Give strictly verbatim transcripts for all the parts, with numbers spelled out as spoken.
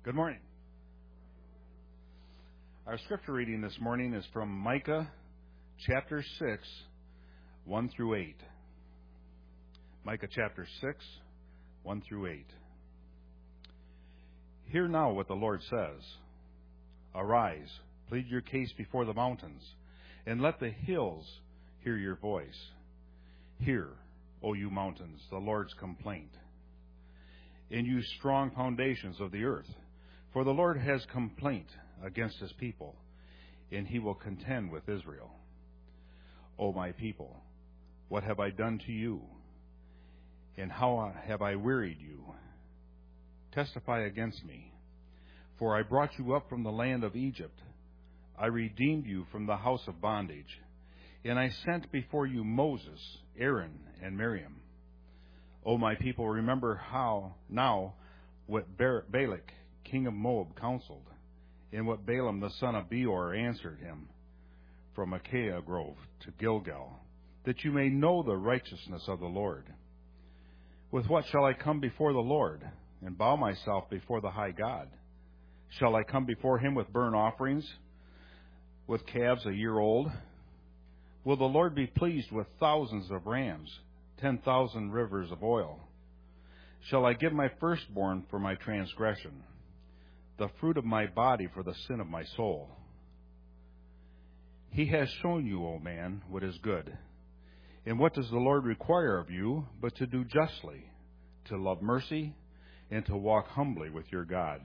Good morning. Our scripture reading this morning is from Micah chapter six, one through eight. Micah chapter six, one through eight. Hear now what the Lord says. Arise, plead your case before the mountains, and let the hills hear your voice. Hear, O you mountains, the Lord's complaint, and you strong foundations of the earth. For the Lord has complaint against his people, and he will contend with Israel. O my people, what have I done to you? And how have I wearied you? Testify against me. For I brought you up from the land of Egypt. I redeemed you from the house of bondage. And I sent before you Moses, Aaron, and Miriam. O my people, remember how now what Balak, king of Moab, counseled, and what Balaam the son of Beor answered him from Acacia Grove to Gilgal, that you may know the righteousness of the Lord. With what shall I come before the Lord, and bow myself before the high God? Shall I come before him with burnt offerings, with calves a year old? Will the Lord be pleased with thousands of rams, ten thousand rivers of oil? Shall I give my firstborn for my transgression, the fruit of my body for the sin of my soul? He has shown you, O man, what is good. And what does the Lord require of you but to do justly, to love mercy, and to walk humbly with your God?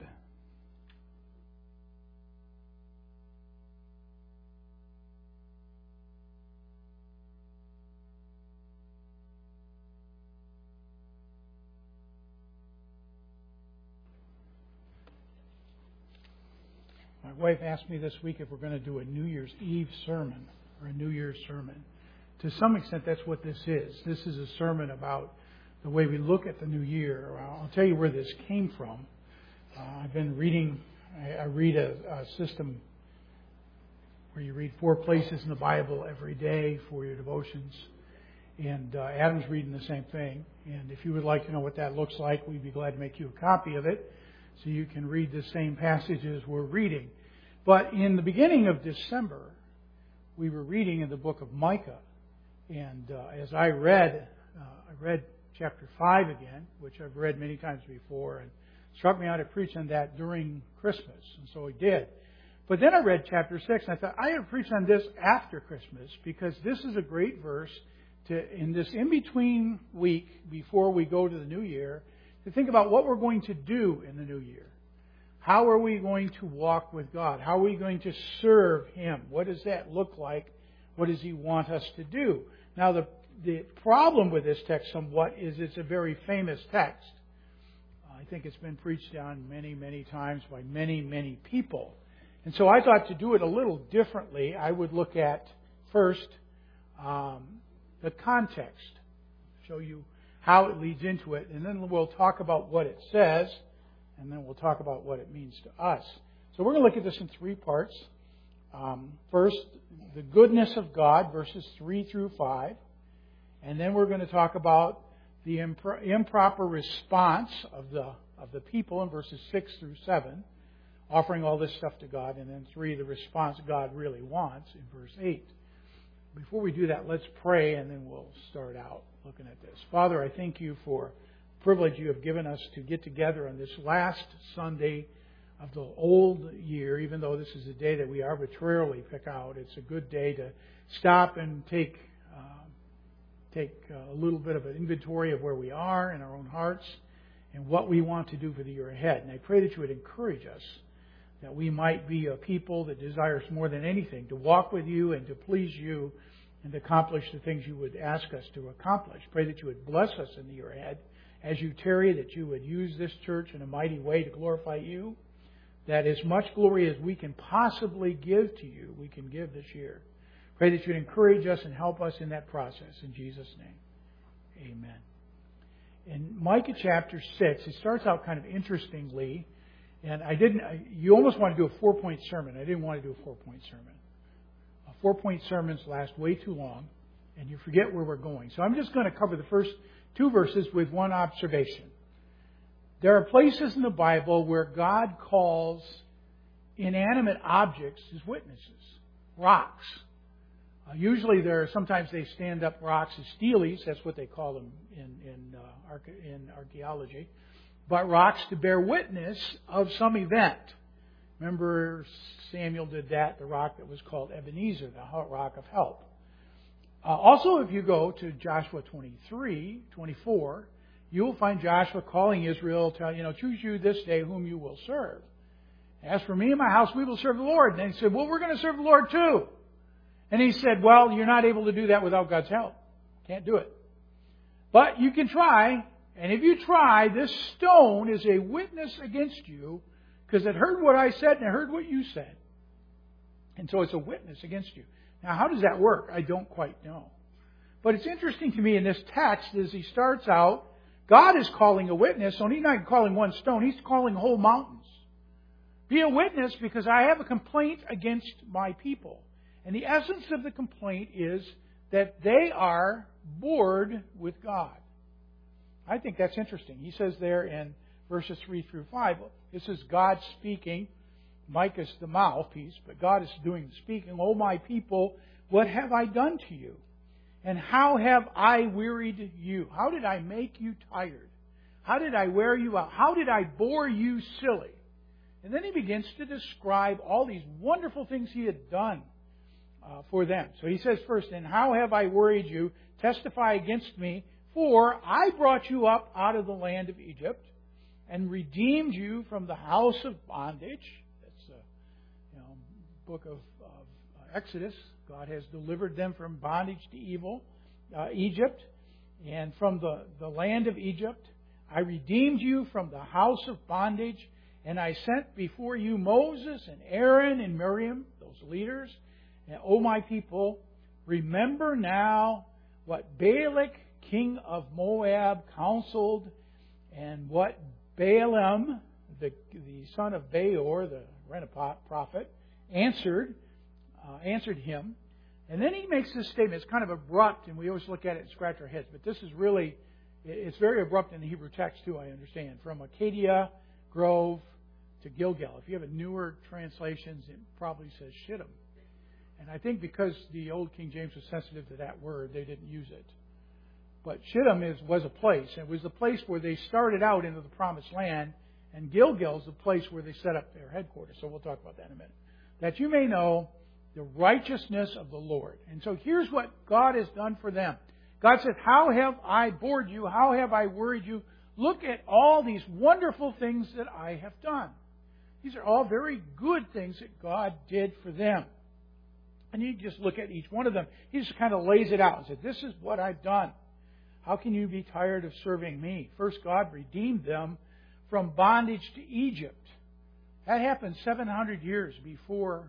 My wife asked me this week if we're going to do a New Year's Eve sermon or a New Year's sermon. To some extent, that's what this is. This is a sermon about the way we look at the new year. I'll tell you where this came from. Uh, I've been reading, I, I read a, a system where you read four places in the Bible every day for your devotions. And uh, Adam's reading the same thing. And if you would like to know what that looks like, we'd be glad to make you a copy of it so you can read the same passages we're reading. But in the beginning of December, we were reading in the book of Micah. And uh, as I read, uh, I read chapter five again, which I've read many times before, and it struck me out to preach on that during Christmas, and so I did. But then I read chapter six, and I thought I had to preach on this after Christmas, because this is a great verse to, in this in-between week before we go to the new year, to think about what we're going to do in the new year. How are we going to walk with God? How are we going to serve Him? What does that look like? What does He want us to do? Now, the the problem with this text somewhat is it's a very famous text. I think it's been preached on many, many times by many, many people. And so I thought to do it a little differently, I would look at first um, the context, show you how it leads into it, and then we'll talk about what it says, and then we'll talk about what it means to us. So we're going to look at this in three parts. Um, first, the goodness of God, verses three through five. And then we're going to talk about the impro- improper response of the of the people in verses six through seven, offering all this stuff to God. And then three, the response God really wants in verse eight. Before we do that, let's pray, and then we'll start out looking at this. Father, I thank you for the privilege you have given us to get together on this last Sunday of the old year, even though this is a day that we arbitrarily pick out. It's a good day to stop and take uh, take a little bit of an inventory of where we are in our own hearts and what we want to do for the year ahead. And I pray that you would encourage us, that we might be a people that desires more than anything to walk with you and to please you and to accomplish the things you would ask us to accomplish. Pray that you would bless us in the year ahead as you tarry, that you would use this church in a mighty way to glorify you, that as much glory as we can possibly give to you, we can give this year. Pray that you'd encourage us and help us in that process. In Jesus' name, amen. In Micah chapter six, it starts out kind of interestingly, and I didn't. You almost want to do a four-point sermon. I didn't want to do a four-point sermon. Uh, four-point sermons last way too long, and you forget where we're going. So I'm just going to cover the first two verses with one observation. There are places in the Bible where God calls inanimate objects as witnesses. Rocks. Uh, usually there are, sometimes they stand up rocks as steles. That's what they call them in, in, uh, arche- in archaeology. But rocks to bear witness of some event. Remember Samuel did that, the rock that was called Ebenezer, the rock of help. Uh, also, if you go to Joshua twenty-three, twenty-four, you will find Joshua calling Israel, telling, you know, choose you this day whom you will serve. As for me and my house, we will serve the Lord. And he said, well, we're going to serve the Lord too. And he said, well, you're not able to do that without God's help. Can't do it. But you can try. And if you try, this stone is a witness against you because it heard what I said and it heard what you said. And so it's a witness against you. Now, how does that work? I don't quite know. But it's interesting to me in this text as he starts out, God is calling a witness, so he's not calling one stone, he's calling whole mountains. Be a witness because I have a complaint against my people. And the essence of the complaint is that they are bored with God. I think that's interesting. He says there in verses three through five, this is God speaking. Micah's the mouthpiece, but God is doing the speaking. O my people, what have I done to you? And how have I wearied you? How did I make you tired? How did I wear you out? How did I bore you silly? And then he begins to describe all these wonderful things he had done uh, for them. So he says first, and how have I worried you? Testify against me, for I brought you up out of the land of Egypt and redeemed you from the house of bondage. That's the you know, book of, of Exodus. God has delivered them from bondage to evil, uh, Egypt, and from the, the land of Egypt. I redeemed you from the house of bondage, and I sent before you Moses and Aaron and Miriam, those leaders. And, O my people, remember now what Balak, king of Moab, counseled, and what Balaam, the, the son of Beor, the Renapot prophet, answered. Uh, answered him. And then he makes this statement. It's kind of abrupt, and we always look at it and scratch our heads. But this is really, it's very abrupt in the Hebrew text too, I understand. From Acadia Grove to Gilgal. If you have a newer translations, it probably says Shittim. And I think because the old King James was sensitive to that word, they didn't use it. But Shittim is, was a place. It was the place where they started out into the Promised Land. And Gilgal is the place where they set up their headquarters. So we'll talk about that in a minute. That you may know the righteousness of the Lord. And so here's what God has done for them. God said, how have I bored you? How have I worried you? Look at all these wonderful things that I have done. These are all very good things that God did for them. And you just look at each one of them. He just kind of lays it out and said, this is what I've done. How can you be tired of serving me? First, God redeemed them from bondage to Egypt. That happened seven hundred years before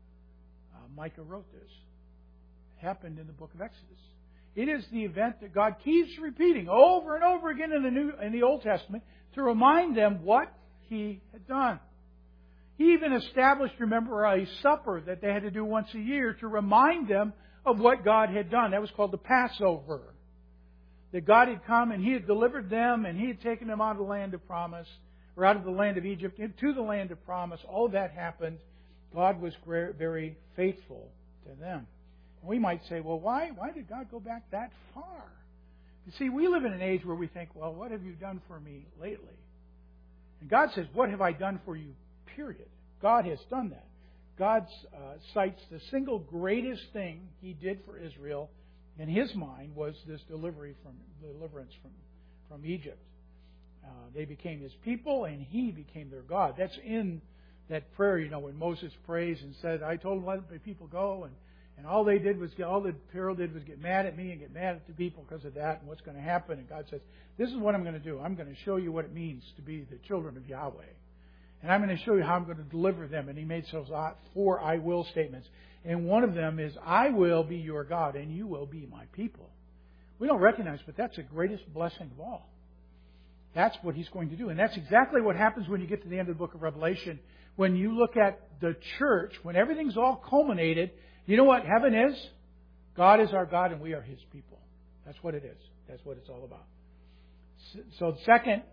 uh, Micah wrote this. It happened in the book of Exodus. It is the event that God keeps repeating over and over again in the New in the Old Testament to remind them what He had done. He even established, remember, a supper that they had to do once a year to remind them of what God had done. That was called the Passover. That God had come and He had delivered them and He had taken them out of the land of promise, or out of the land of Egypt into the land of promise. All that happened. God was very faithful to them. And we might say, well, why, why did God go back that far? You see, we live in an age where we think, well, what have you done for me lately? And God says, what have I done for you, period? God has done that. God uh, cites the single greatest thing He did for Israel in His mind was this delivery from deliverance from, from Egypt. Uh, they became His people and He became their God. That's in that prayer, you know, when Moses prays and said, I told them let the people go, and, and all they did was, all that Pharaoh did was get mad at me and get mad at the people because of that and what's going to happen. And God says, this is what I'm going to do. I'm going to show you what it means to be the children of Yahweh. And I'm going to show you how I'm going to deliver them. And He made those four I will statements. And one of them is, I will be your God and you will be my people. We don't recognize, but that's the greatest blessing of all. That's what He's going to do. And that's exactly what happens when you get to the end of the book of Revelation. When you look at the church, when everything's all culminated, you know what heaven is? God is our God and we are His people. That's what it is. That's what it's all about. So second,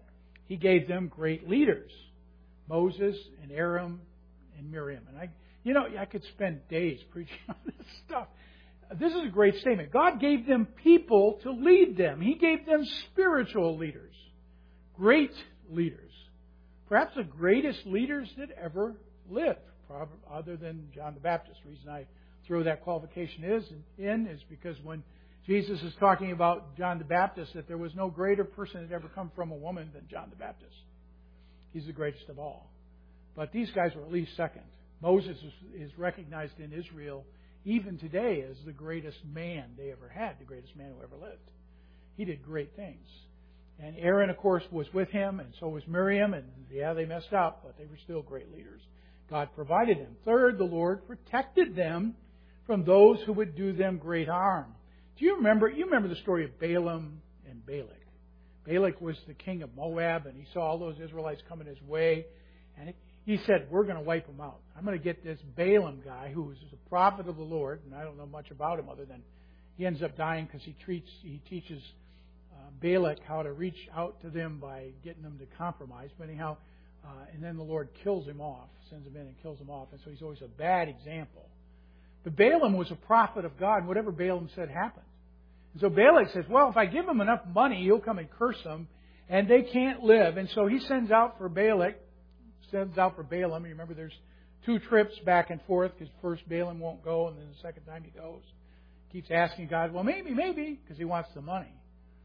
He gave them great leaders, Moses and Aaron and Miriam. And I, you know, I could spend days preaching on this stuff. This is a great statement. God gave them people to lead them. He gave them spiritual leaders, great leaders, perhaps the greatest leaders that ever lived, other than John the Baptist. The reason I throw that qualification is in is because when Jesus is talking about John the Baptist, that there was no greater person that ever come from a woman than John the Baptist. He's the greatest of all. But these guys were at least second. Moses is recognized in Israel even today as the greatest man they ever had, the greatest man who ever lived. He did great things. And Aaron, of course, was with him, and so was Miriam. And yeah, they messed up, but they were still great leaders. God provided them. Third, the Lord protected them from those who would do them great harm. Do you remember? You remember the story of Balaam and Balak. Balak was the king of Moab, and he saw all those Israelites coming his way, and he said, "We're going to wipe them out. I'm going to get this Balaam guy, who is a prophet of the Lord, and I don't know much about him other than he ends up dying because he treats, he teaches uh, Balak how to reach out to them by getting them to compromise. But anyhow, uh, and then the Lord kills him off, sends him in and kills him off, and so he's always a bad example. But Balaam was a prophet of God, and whatever Balaam said happened. And so Balak says, well, if I give him enough money, he'll come and curse them, and they can't live. And so he sends out for Balak, sends out for Balaam. You remember there's two trips back and forth, because first Balaam won't go, and then the second time he goes. Keeps asking God, well, maybe, maybe, because he wants the money.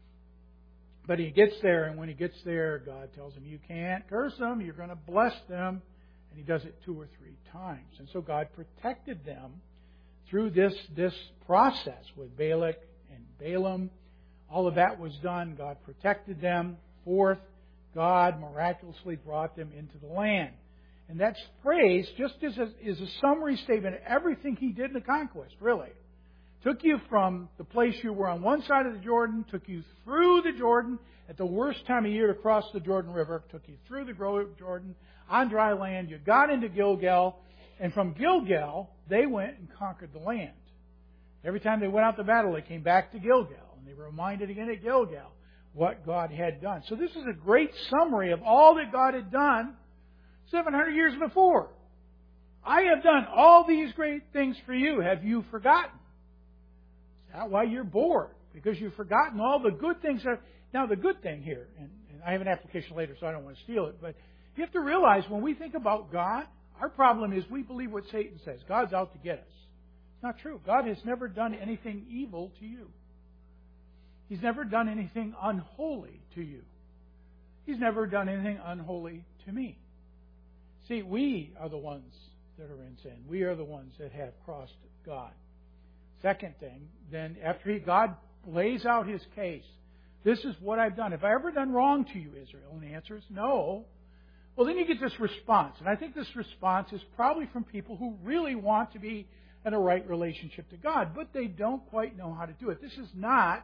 But he gets there, and when he gets there, God tells him, you can't curse them, you're going to bless them. And he does it two or three times. And so God protected them through this, this process with Balak and Balaam. All of that was done. God protected them. Fourth, God miraculously brought them into the land. And that's phrase just as a, is a summary statement of everything He did in the conquest, really. Took you from the place you were on one side of the Jordan, took you through the Jordan at the worst time of year to cross the Jordan River, took you through the Jordan on dry land. You got into Gilgal, and from Gilgal, they went and conquered the land. Every time they went out to battle, they came back to Gilgal, and they were reminded again at Gilgal what God had done. So this is a great summary of all that God had done seven hundred years before. I have done all these great things for you. Have you forgotten? Is that why you're bored? Because you've forgotten all the good things. That, now, the good thing here, and, and I have an application later, so I don't want to steal it, but you have to realize when we think about God, our problem is we believe what Satan says. God's out to get us. It's not true. God has never done anything evil to you. He's never done anything unholy to you. He's never done anything unholy to me. See, we are the ones that are in sin. We are the ones that have crossed God. Second thing, then after he, God lays out His case, this is what I've done. Have I ever done wrong to you, Israel? And the answer is no. Well, then you get this response. And I think this response is probably from people who really want to be in a right relationship to God, but they don't quite know how to do it. This is not,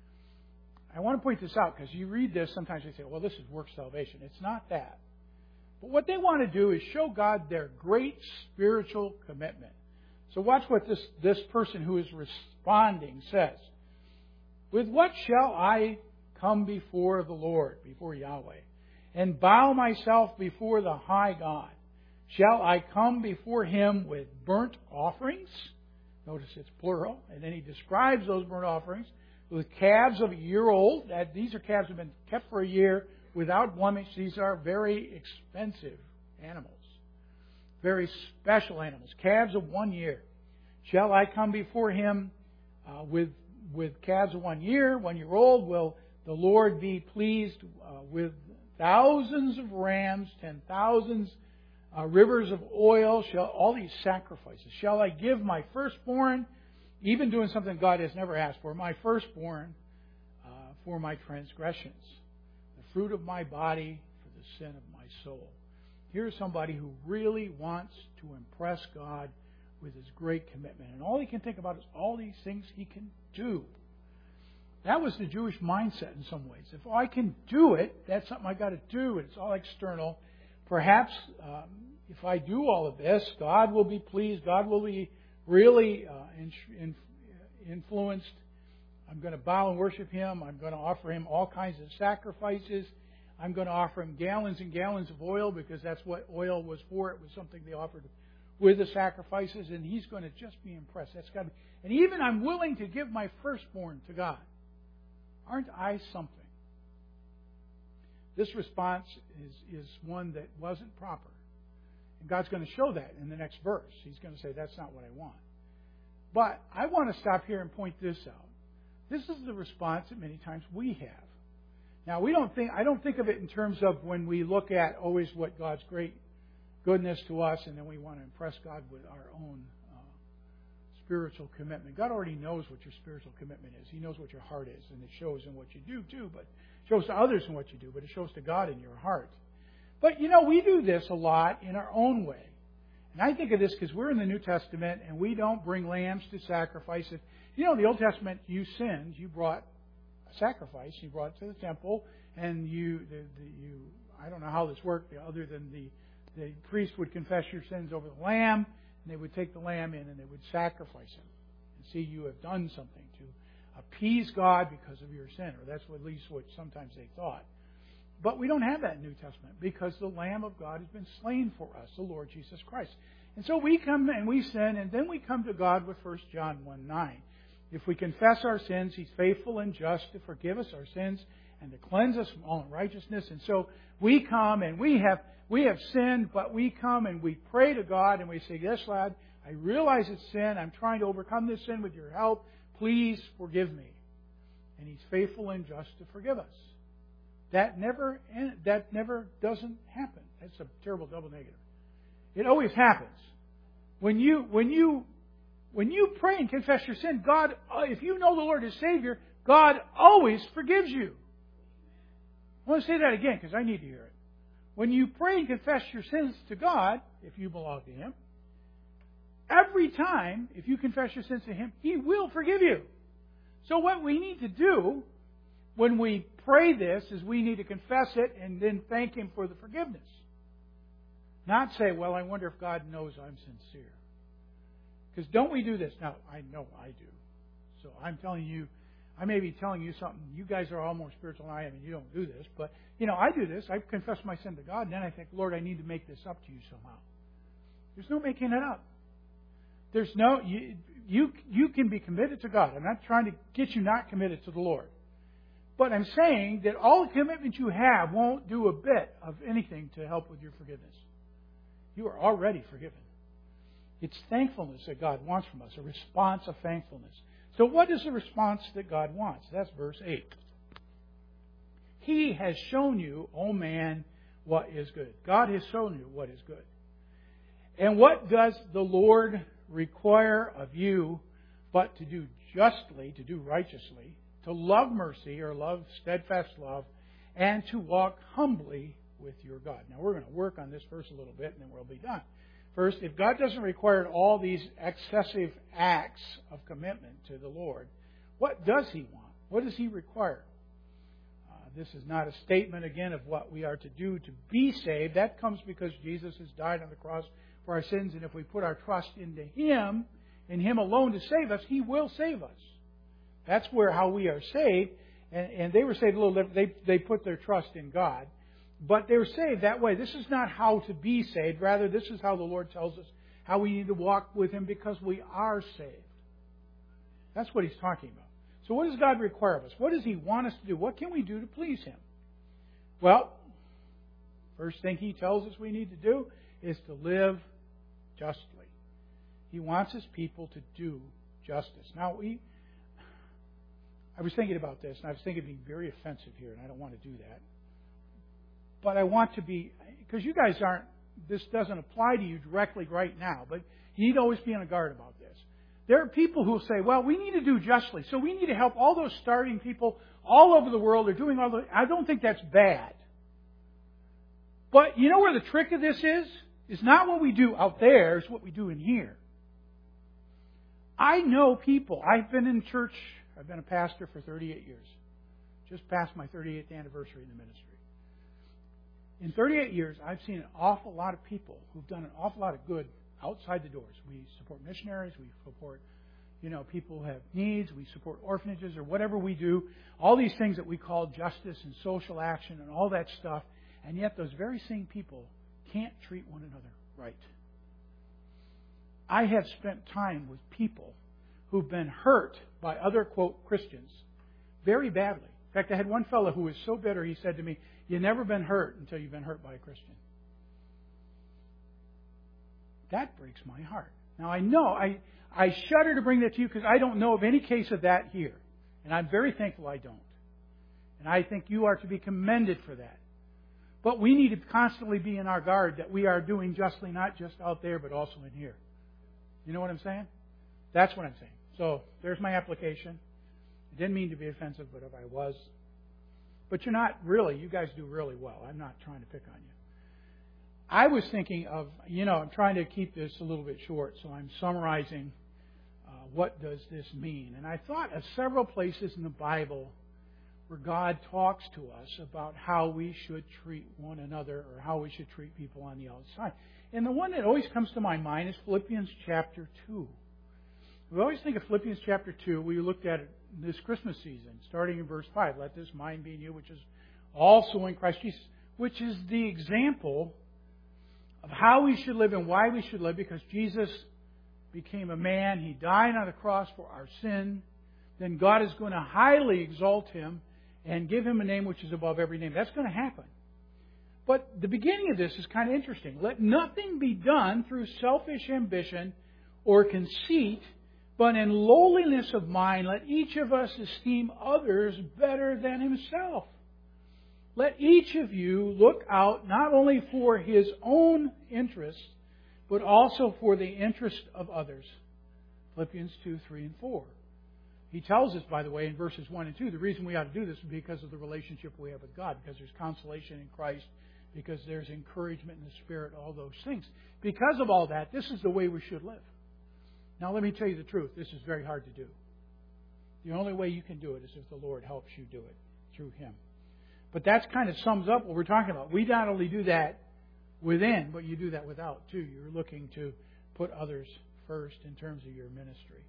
I want to point this out because you read this, sometimes they say, well, this is work salvation. It's not that. But what they want to do is show God their great spiritual commitment. So watch what this, this person who is responding says. With what shall I come before the Lord, before Yahweh, and bow myself before the high God? Shall I come before Him with burnt offerings? Notice it's plural. And then he describes those burnt offerings with calves of a year old. That these are calves that have been kept for a year without blemish. These are very expensive animals. Very special animals. Calves of one year. Shall I come before Him uh, with, with calves of one year, one year old? Will the Lord be pleased uh, with thousands of rams, ten thousands uh, rivers of oil? Shall all these sacrifices? Shall I give my firstborn, even doing something God has never asked for, my firstborn uh, for my transgressions, the fruit of my body for the sin of my soul? Here's somebody who really wants to impress God with his great commitment. And all he can think about is all these things he can do. That was the Jewish mindset in some ways. If I can do it, that's something I got to do. It's all external. Perhaps um, if I do all of this, God will be pleased. God will be really uh, in, in, influenced. I'm going to bow and worship Him. I'm going to offer Him all kinds of sacrifices. I'm going to offer him gallons and gallons of oil because that's what oil was for. It was something they offered with the sacrifices, and he's going to just be impressed. That's got to be. And even I'm willing to give my firstborn to God. Aren't I something? This response is, is one that wasn't proper. And God's going to show that in the next verse. He's going to say, that's not what I want. But I want to stop here and point this out. This is the response that many times we have. Now, we don't think I don't think of it in terms of when we look at always what God's great goodness to us, and then we want to impress God with our own uh, spiritual commitment. God already knows what your spiritual commitment is. He knows what your heart is, and it shows in what you do too, but it shows to others in what you do, but it shows to God in your heart. But, you know, we do this a lot in our own way. And I think of this because we're in the New Testament, and we don't bring lambs to sacrifice. If, you know, in the Old Testament, you sinned, you brought a sacrifice, you brought it to the temple, and you, the, the, you I don't know how this worked, other than the, the priest would confess your sins over the lamb, and they would take the lamb in, and they would sacrifice him. And see, you have done something to appease God because of your sin, or that's at least what sometimes they thought. But we don't have that in the New Testament because the Lamb of God has been slain for us, the Lord Jesus Christ. And so we come and we sin, and then we come to God with First John one nine. If we confess our sins, He's faithful and just to forgive us our sins and to cleanse us from all unrighteousness. And so we come and we have we have sinned, but we come and we pray to God and we say, yes, lad, I realize it's sin. I'm trying to overcome this sin with your help. Please forgive me. And He's faithful and just to forgive us. That never that never doesn't happen. That's a terrible double negative. It always happens. When you when you when you pray and confess your sin, God, if you know the Lord as Savior, God always forgives you. I want to say that again because I need to hear it. When you pray and confess your sins to God, if you belong to Him, every time, if you confess your sins to Him, He will forgive you. So what we need to do when we pray this is we need to confess it and then thank Him for the forgiveness. Not say, well, I wonder if God knows I'm sincere. Because don't we do this? Now, I know I do. So I'm telling you, I may be telling you something. You guys are all more spiritual than I am, and you don't do this. But, you know, I do this. I confess my sin to God, and then I think, Lord, I need to make this up to you somehow. There's no making it up. There's no, you, you, you can be committed to God. I'm not trying to get you not committed to the Lord. But I'm saying that all the commitment you have won't do a bit of anything to help with your forgiveness. You are already forgiven. It's thankfulness that God wants from us, a response of thankfulness. So what is the response that God wants? That's verse eight. He has shown you, O man, what is good. God has shown you what is good. And what does the Lord require of you but to do justly, to do righteously, to love mercy or love steadfast love, and to walk humbly with your God. Now we're going to work on this verse a little bit and then we'll be done. First, if God doesn't require all these excessive acts of commitment to the Lord, what does He want? What does He require? Uh, this is not a statement, again, of what we are to do to be saved. That comes because Jesus has died on the cross for our sins, and if we put our trust into Him, in Him alone to save us, He will save us. That's where how we are saved. And, and they were saved a little different. They, they put their trust in God. But they were saved that way. This is not how to be saved. Rather, this is how the Lord tells us how we need to walk with Him because we are saved. That's what He's talking about. So what does God require of us? What does He want us to do? What can we do to please Him? Well, first thing He tells us we need to do is to live justly. He wants His people to do justice. Now, we... I was thinking about this, and I was thinking of being very offensive here, and I don't want to do that. But I want to be, because you guys aren't, this doesn't apply to you directly right now, but you need to always be on guard about this. There are people who will say, well, we need to do justly, so we need to help all those starving people all over the world. They're doing all the, I don't think that's bad. But you know where the trick of this is? It's not what we do out there, it's what we do in here. I know people, I've been in church, I've been a pastor for thirty-eight years. Just passed my thirty-eighth anniversary in the ministry. In thirty-eight years, I've seen an awful lot of people who've done an awful lot of good outside the doors. We support missionaries. We support you know, people have needs, we support orphanages or whatever we do, all these things that we call justice and social action and all that stuff, and yet those very same people can't treat one another right. I have spent time with people who've been hurt by other, quote, Christians very badly. In fact, I had one fellow who was so bitter, he said to me, "You've never been hurt until you've been hurt by a Christian." That breaks my heart. Now, I know, I, I shudder to bring that to you because I don't know of any case of that here. And I'm very thankful I don't. And I think you are to be commended for that. But we need to constantly be in our guard that we are doing justly, not just out there, but also in here. You know what I'm saying? That's what I'm saying. So, there's my application. I didn't mean to be offensive, but if I was. But you're not really, you guys do really well. I'm not trying to pick on you. I was thinking of, you know, I'm trying to keep this a little bit short, so I'm summarizing uh, what does this mean. And I thought of several places in the Bible where God talks to us about how we should treat one another or how we should treat people on the outside. And the one that always comes to my mind is Philippians chapter two. We always think of Philippians chapter two. We looked at it this Christmas season, starting in verse five. Let this mind be in you, which is also in Christ Jesus, which is the example of how we should live and why we should live, because Jesus became a man. He died on the cross for our sin. Then God is going to highly exalt Him and give Him a name which is above every name. That's going to happen. But the beginning of this is kind of interesting. Let nothing be done through selfish ambition or conceit, but in lowliness of mind, let each of us esteem others better than himself. Let each of you look out not only for his own interests, but also for the interest of others. Philippians two, three, and four. He tells us, by the way, in verses one and two, the reason we ought to do this is because of the relationship we have with God, because there's consolation in Christ, because there's encouragement in the Spirit, all those things. Because of all that, this is the way we should live. Now, let me tell you the truth. This is very hard to do. The only way you can do it is if the Lord helps you do it through Him. But that kind of sums up what we're talking about. We not only do that within, but you do that without, too. You're looking to put others first in terms of your ministry.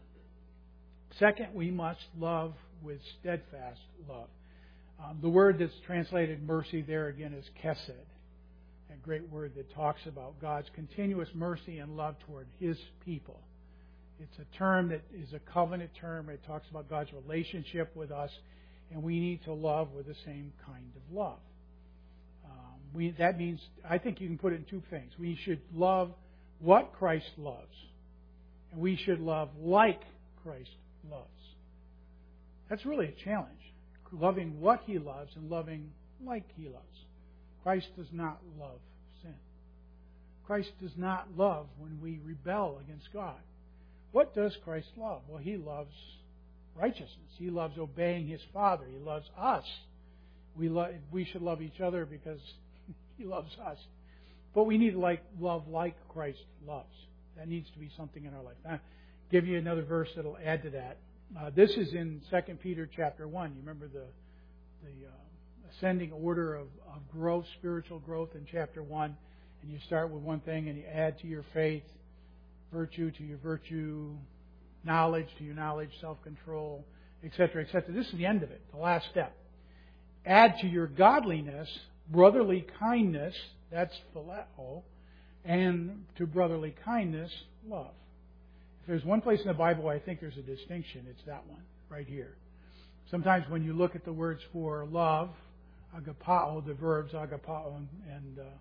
Second, we must love with steadfast love. Um, the word that's translated mercy there again is chesed. A great word that talks about God's continuous mercy and love toward His people. It's a term that is a covenant term. It talks about God's relationship with us, and we need to love with the same kind of love. Um, we, that means, I think you can put it in two things. We should love what Christ loves, and we should love like Christ loves. That's really a challenge. Loving what He loves and loving like He loves. Christ does not love sin. Christ does not love when we rebel against God. What does Christ love? Well, He loves righteousness. He loves obeying His Father. He loves us. We lo- we should love each other because He loves us. But we need to like love like Christ loves. That needs to be something in our life. I'll give you another verse that will add to that. Uh, this is in Second Peter chapter one. You remember the the uh, ascending order of, of growth, spiritual growth in chapter one. And you start with one thing and you add to your faith, virtue to your virtue, knowledge to your knowledge, self-control, et cetera, et cetera. This is the end of it, the last step. Add to your godliness, brotherly kindness, that's phileo, and to brotherly kindness, love. If there's one place in the Bible I think there's a distinction, it's that one, right here. Sometimes when you look at the words for love, agapao, the verbs agapao and uh,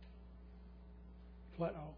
phileo.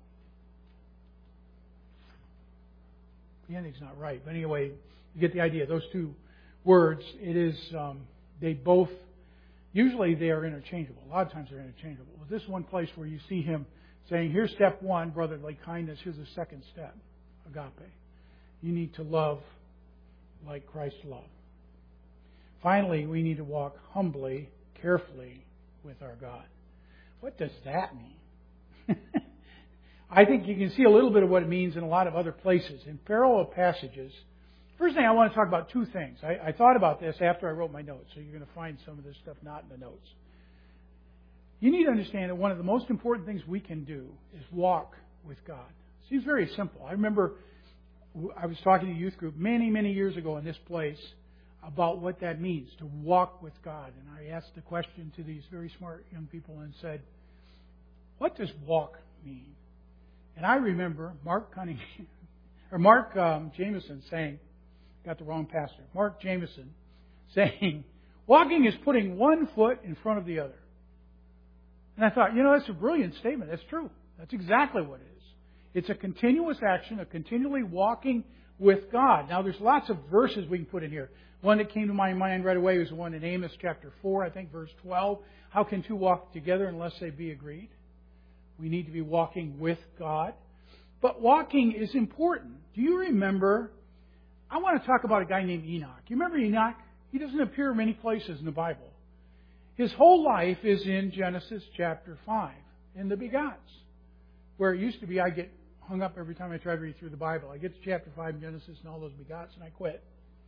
The ending's not right, but anyway, you get the idea. Those two words, it is, um, they both, usually they are interchangeable. A lot of times they're interchangeable. But this is one place where you see him saying, here's step one, brotherly kindness. Here's the second step, agape. You need to love like Christ loved. Finally, we need to walk humbly, carefully with our God. What does that mean? I think you can see a little bit of what it means in a lot of other places. In parallel passages, first thing I want to talk about two things. I, I thought about this after I wrote my notes, so you're going to find some of this stuff not in the notes. You need to understand that one of the most important things we can do is walk with God. It seems very simple. I remember I was talking to a youth group many, many years ago in this place about what that means, to walk with God. And I asked the question to these very smart young people and said, what does walk mean? And I remember Mark Cunningham, or Mark um, Jameson saying, got the wrong pastor, Mark Jameson saying, walking is putting one foot in front of the other. And I thought, you know, that's a brilliant statement. That's true. That's exactly what it is. It's a continuous action of continually walking with God. Now, there's lots of verses we can put in here. One that came to my mind right away was the one in Amos chapter four, I think, verse twelve. How can two walk together unless they be agreed? We need to be walking with God. But walking is important. Do you remember? I want to talk about a guy named Enoch. You remember Enoch? He doesn't appear many places in the Bible. His whole life is in Genesis chapter five, in the begots. Where it used to be, I get hung up every time I try to read through the Bible. I get to chapter five in Genesis and all those begots, and I quit.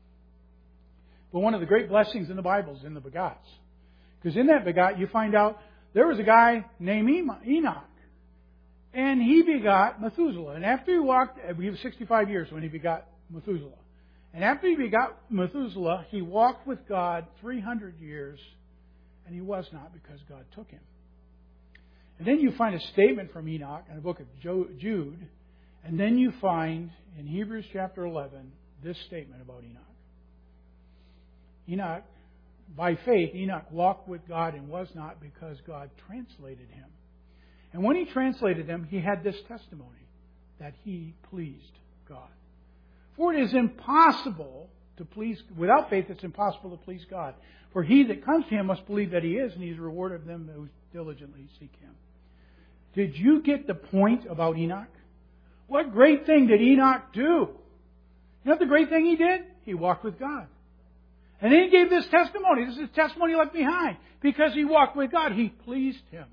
But one of the great blessings in the Bible is in the begots. Because in that begot, you find out there was a guy named Enoch. And he begot Methuselah. And after he walked, he was sixty-five years when he begot Methuselah. And after he begot Methuselah, he walked with God three hundred years, and he was not, because God took him. And then you find a statement from Enoch in the book of Jude, and then you find in Hebrews chapter eleven this statement about Enoch. Enoch, by faith, Enoch walked with God and was not, because God translated him. And when he translated him, he had this testimony, that he pleased God. For it is impossible to please, without faith it's impossible to please God. For he that comes to him must believe that he is, and he is a rewarder of them who diligently seek him. Did you get the point about Enoch? What great thing did Enoch do? You know what the great thing he did? He walked with God. And then he gave this testimony. This is the testimony he left behind. Because he walked with God, he pleased him.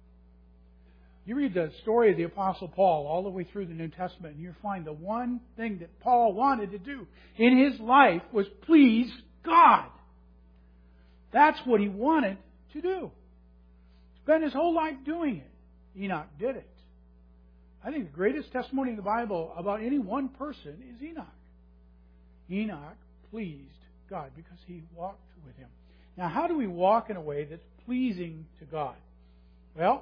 You read the story of the Apostle Paul all the way through the New Testament, and you find the one thing that Paul wanted to do in his life was please God. That's what he wanted to do. Spent his whole life doing it. Enoch did it. I think the greatest testimony in the Bible about any one person is Enoch. Enoch pleased God because he walked with Him. Now, how do we walk in a way that's pleasing to God? Well,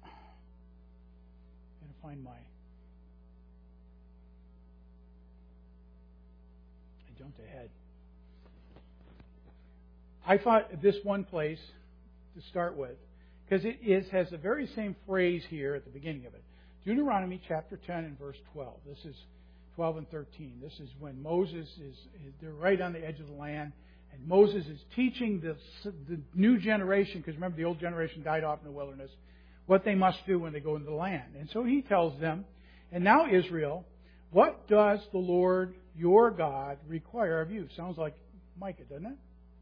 I'm going to find my... I jumped ahead. I thought this one place to start with, because it is has the very same phrase here at the beginning of it. Deuteronomy chapter ten and verse twelve. This is twelve and thirteen. This is when Moses is, they're right on the edge of the land, and Moses is teaching the, the new generation, because remember the old generation died off in the wilderness, what they must do when they go into the land. And so he tells them, and now Israel, what does the Lord your God require of you? Sounds like Micah, doesn't it?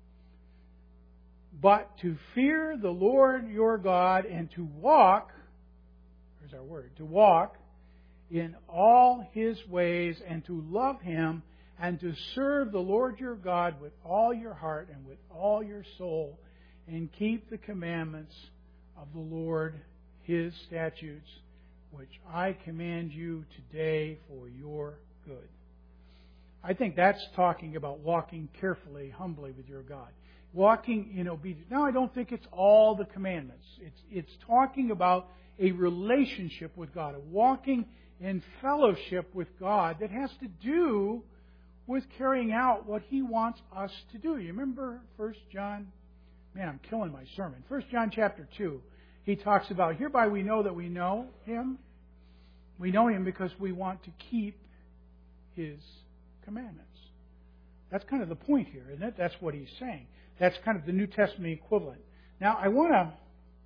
But to fear the Lord your God and to walk, here's our word, to walk in all His ways and to love Him and to serve the Lord your God with all your heart and with all your soul and keep the commandments of the Lord His statutes, which I command you today for your good. I think that's talking about walking carefully, humbly with your God. Walking in obedience. Now, I don't think it's all the commandments. It's, it's talking about a relationship with God, a walking in fellowship with God that has to do with carrying out what He wants us to do. You remember First John? Man, I'm killing my sermon. First John chapter two. He talks about, hereby we know that we know Him. We know Him because we want to keep His commandments. That's kind of the point here, isn't it? That's what he's saying. That's kind of the New Testament equivalent. Now, I want to...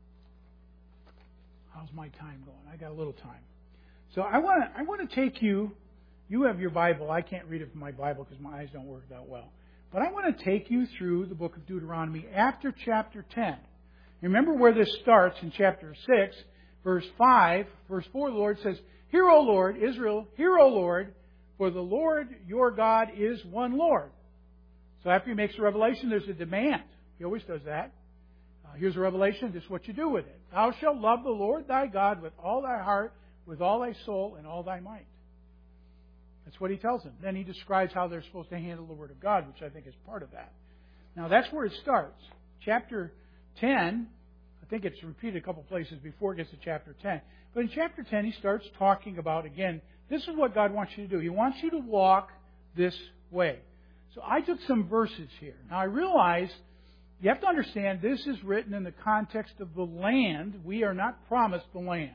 How's my time going? I got a little time. So I want to I want to take you... You have your Bible. I can't read it from my Bible because my eyes don't work that well. But I want to take you through the book of Deuteronomy after chapter ten. Remember where this starts in chapter six, verse five. Verse four, the Lord says, Hear, O Lord, Israel, hear, O Lord, for the Lord your God is one Lord. So after He makes a revelation, there's a demand. He always does that. Uh, here's a revelation. This is what you do with it. Thou shalt love the Lord thy God with all thy heart, with all thy soul, and all thy might. That's what he tells them. Then he describes how they're supposed to handle the Word of God, which I think is part of that. Now, that's where it starts. Chapter ten, I think it's repeated a couple places before it gets to chapter ten. But in chapter ten, he starts talking about, again, this is what God wants you to do. He wants you to walk this way. So I took some verses here. Now, I realize you have to understand this is written in the context of the land. We are not promised the land.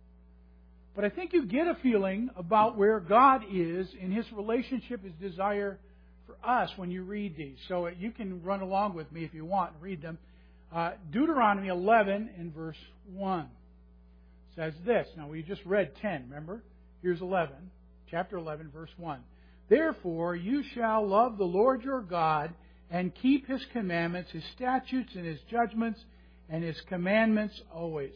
But I think you get a feeling about where God is in His relationship, His desire for us when you read these. So you can run along with me if you want and read them. Uh, Deuteronomy eleven in verse one says this. Now, we just read ten, remember? Here's eleven, chapter eleven, verse one. Therefore, you shall love the Lord your God and keep His commandments, His statutes, and His judgments, and His commandments always.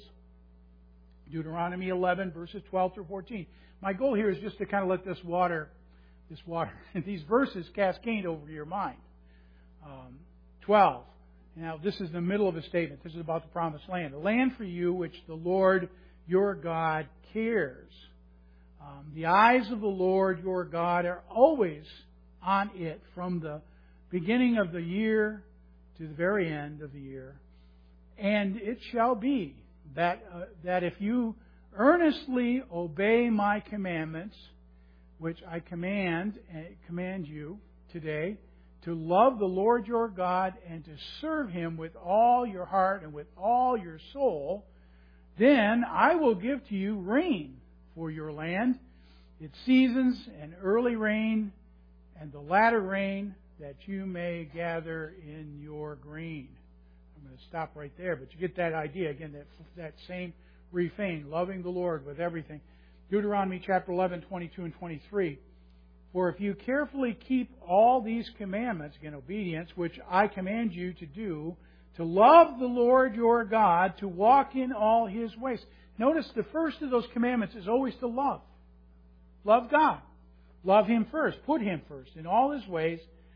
Deuteronomy eleven, verses twelve through fourteen. My goal here is just to kind of let this water, this water, these verses cascade over your mind. Um, twelve. Now, this is the middle of a statement. This is about the promised land. A land for you which the Lord your God cares. Um, the eyes of the Lord your God are always on it from the beginning of the year to the very end of the year. And it shall be that uh, that if you earnestly obey my commandments, which I command uh, command you today, to love the Lord your God and to serve Him with all your heart and with all your soul, then I will give to you rain for your land, its seasons, and early rain, and the latter rain, that you may gather in your grain. I'm going to stop right there, but you get that idea. Again, that, that same refrain, loving the Lord with everything. Deuteronomy chapter eleven, twenty-two and twenty-three. For if you carefully keep all these commandments, again, obedience, which I command you to do, to love the Lord your God, to walk in all His ways. Notice the first of those commandments is always to love. Love God. Love Him first. Put Him first in all His ways.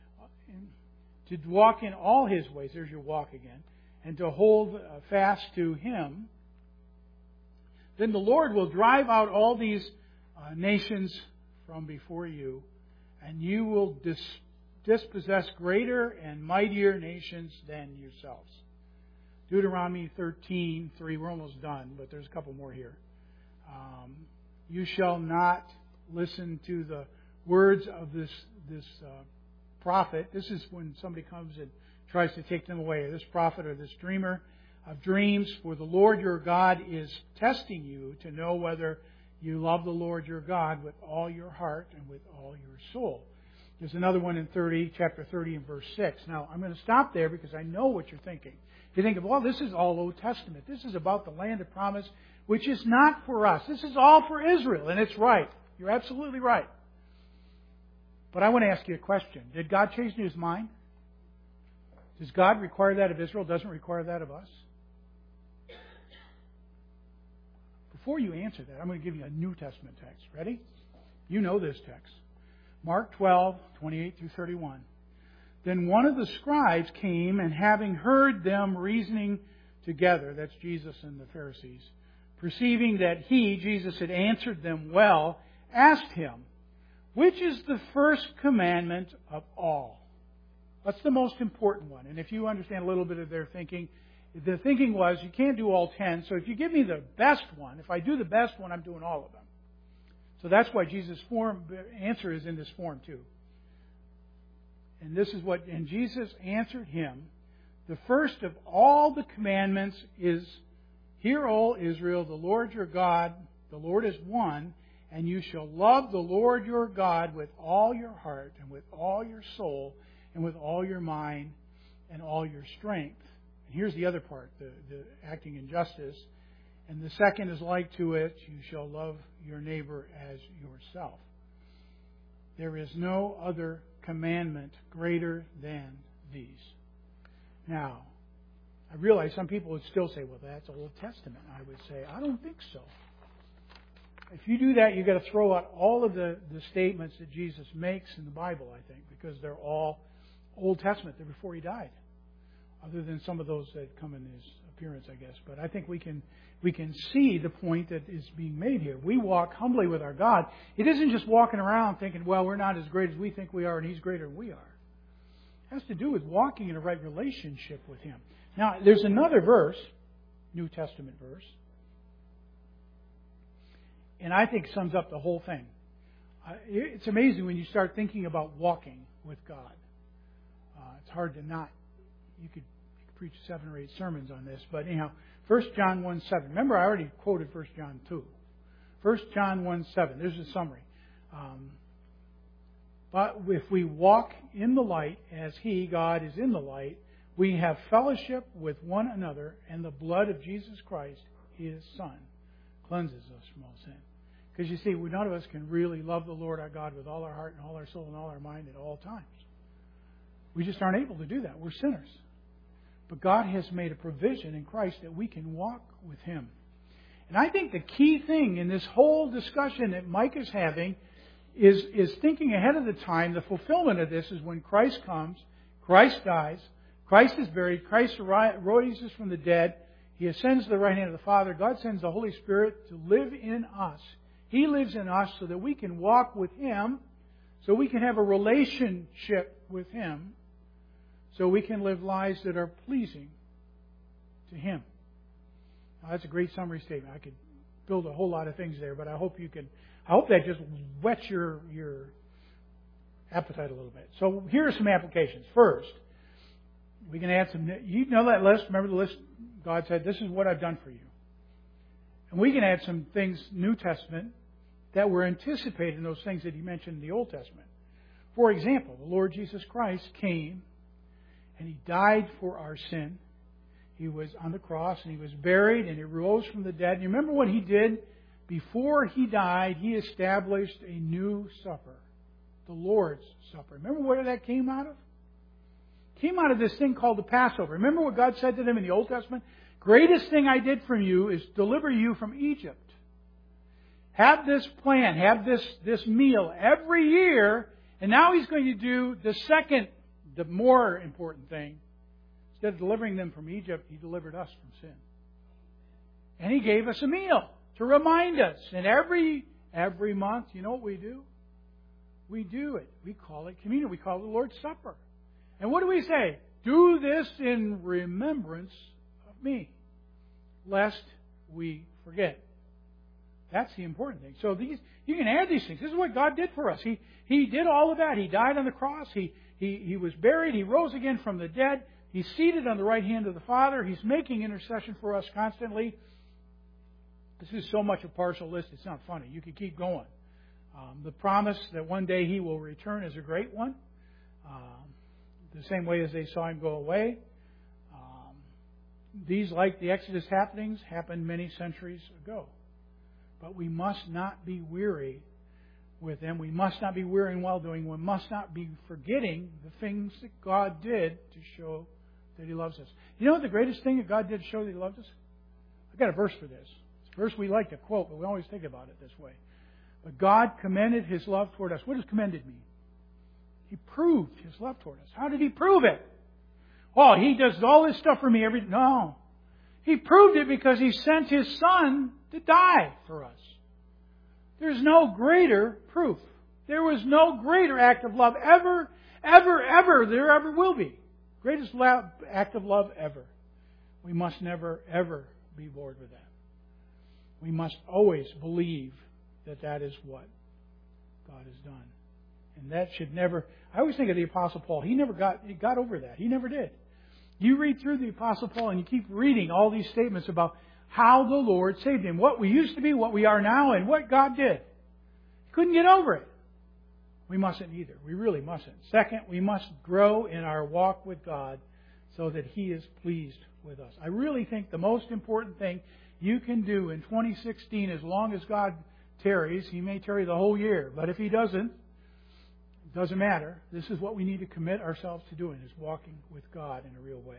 To walk in all His ways. There's your walk again. And to hold fast to Him. Then the Lord will drive out all these uh, nations from before you, and you will dis- dispossess greater and mightier nations than yourselves. Deuteronomy thirteen three. We're almost done, but there's a couple more here. Um, you shall not listen to the words of this this uh, prophet. This is when somebody comes and tries to take them away. This prophet or this dreamer of dreams. For the Lord your God is testing you to know whether you love the Lord your God with all your heart and with all your soul. There's another one in thirty, chapter thirty and verse six. Now, I'm going to stop there because I know what you're thinking. You think, well, this is all Old Testament. This is about the land of promise, which is not for us. This is all for Israel, and it's right. You're absolutely right. But I want to ask you a question. Did God change His mind? Does God require that of Israel? Doesn't require that of us? Before you answer that, I'm going to give you a New Testament text. Ready? You know this text. Mark twelve, twenty-eight through thirty-one. Then one of the scribes came, and having heard them reasoning together, that's Jesus and the Pharisees, perceiving that he, Jesus, had answered them well, asked him, which is the first commandment of all? What's the most important one? And if you understand a little bit of their thinking, the thinking was, you can't do all ten, so if you give me the best one, if I do the best one, I'm doing all of them. So that's why Jesus' form, answer is in this form too. And this is what, and Jesus answered him, the first of all the commandments is, hear, O Israel, the Lord your God, the Lord is one, and you shall love the Lord your God with all your heart and with all your soul and with all your mind and all your strength. And here's the other part, the, the acting in justice. And the second is like to it, you shall love your neighbor as yourself. There is no other commandment greater than these. Now, I realize some people would still say, well, that's Old Testament. I would say, I don't think so. If you do that, you've got to throw out all of the, the statements that Jesus makes in the Bible, I think, because they're all Old Testament. They're before He died. other than some of those that come in his appearance, I guess. But I think we can we can see the point that is being made here. We walk humbly with our God. It isn't just walking around thinking, well, we're not as great as we think we are and He's greater than we are. It has to do with walking in a right relationship with Him. Now, there's another verse, New Testament verse, and I think sums up the whole thing. Uh, it's amazing when you start thinking about walking with God. Uh, it's hard to not. You could, you could preach seven or eight sermons on this, but anyhow, First John one seven. Remember, I already quoted First John two. First John one seven. There's a summary. Um, but if we walk in the light as He, God, is in the light, we have fellowship with one another, and the blood of Jesus Christ, His Son, cleanses us from all sin. Because you see, we, none of us can really love the Lord our God with all our heart and all our soul and all our mind at all times. We just aren't able to do that. We're sinners. But God has made a provision in Christ that we can walk with Him. And I think the key thing in this whole discussion that Mike is having is, is thinking ahead of the time. The fulfillment of this is when Christ comes, Christ dies, Christ is buried, Christ rises from the dead, He ascends to the right hand of the Father, God sends the Holy Spirit to live in us. He lives in us so that we can walk with Him, so we can have a relationship with Him, so we can live lives that are pleasing to Him. Now, that's a great summary statement. I could build a whole lot of things there, but I hope you can. I hope that just whets your your appetite a little bit. So here are some applications. First, we can add some. You know that list. Remember the list? God said, "This is what I've done for you," and we can add some things New Testament that were anticipated in those things that He mentioned in the Old Testament. For example, the Lord Jesus Christ came and He died for our sin. He was on the cross and He was buried and He rose from the dead. And you remember what He did? Before He died, He established a new supper, the Lord's Supper. Remember where that came out of? It came out of this thing called the Passover. Remember what God said to them in the Old Testament? Greatest thing I did for you is deliver you from Egypt. Have this plan, have this, this meal every year, and now He's going to do the second, the more important thing. Instead of delivering them from Egypt, He delivered us from sin. And He gave us a meal to remind us. And every every month, you know what we do? We do it. We call it communion. We call it the Lord's Supper. And what do we say? Do this in remembrance of me, lest we forget. That's the important thing. So these, you can add these things. This is what God did for us. He He did all of that. He died on the cross. He He He was buried. He rose again from the dead. He's seated on the right hand of the Father. He's making intercession for us constantly. This is so much a partial list, it's not funny. You could keep going. Um, the promise that one day He will return is a great one. Um, the same way as they saw Him go away. Um, these, like the Exodus happenings, happened many centuries ago. But we must not be weary with them. We must not be weary in well-doing. We must not be forgetting the things that God did to show that He loves us. You know what the greatest thing that God did to show that He loves us? I've got a verse for this. It's a verse we like to quote, but we always think about it this way. But God commended His love toward us. What does commended mean? He proved His love toward us. How did He prove it? Oh, He does all this stuff for me every... No. He proved it because He sent His Son to die for us. There's no greater proof. There was no greater act of love ever, ever, ever there ever will be. Greatest act of love ever. We must never, ever be bored with that. We must always believe that that is what God has done. And that should never... I always think of the Apostle Paul. He never got, he got over that. He never did. You read through the Apostle Paul and you keep reading all these statements about how the Lord saved him. What we used to be, what we are now, and what God did. He couldn't get over it. We mustn't either. We really mustn't. Second, we must grow in our walk with God so that He is pleased with us. I really think the most important thing you can do in twenty sixteen, as long as God tarries, He may tarry the whole year, but if He doesn't, it doesn't matter. This is what we need to commit ourselves to doing, is walking with God in a real way.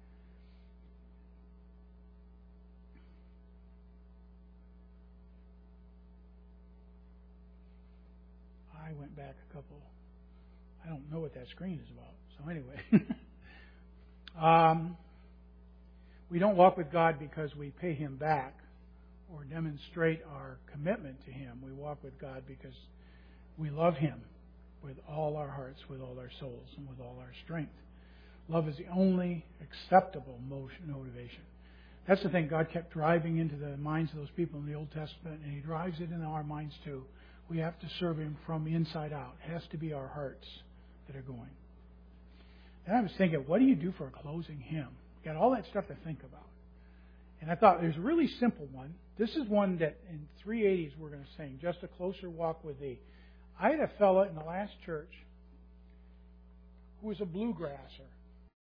I went back a couple. I don't know what that screen is about. So anyway. Um, we don't walk with God because we pay Him back or demonstrate our commitment to Him. We walk with God because we love Him with all our hearts, with all our souls, and with all our strength. Love is the only acceptable motion, motivation. That's the thing God kept driving into the minds of those people in the Old Testament, and He drives it into our minds too. We have to serve Him from the inside out. It has to be our hearts that are going. And I was thinking, what do you do for a closing hymn? Got all that stuff to think about. And I thought there's a really simple one. This is one that in three eighties we're going to sing, Just a Closer Walk with Thee. I had a fella in the last church who was a bluegrasser.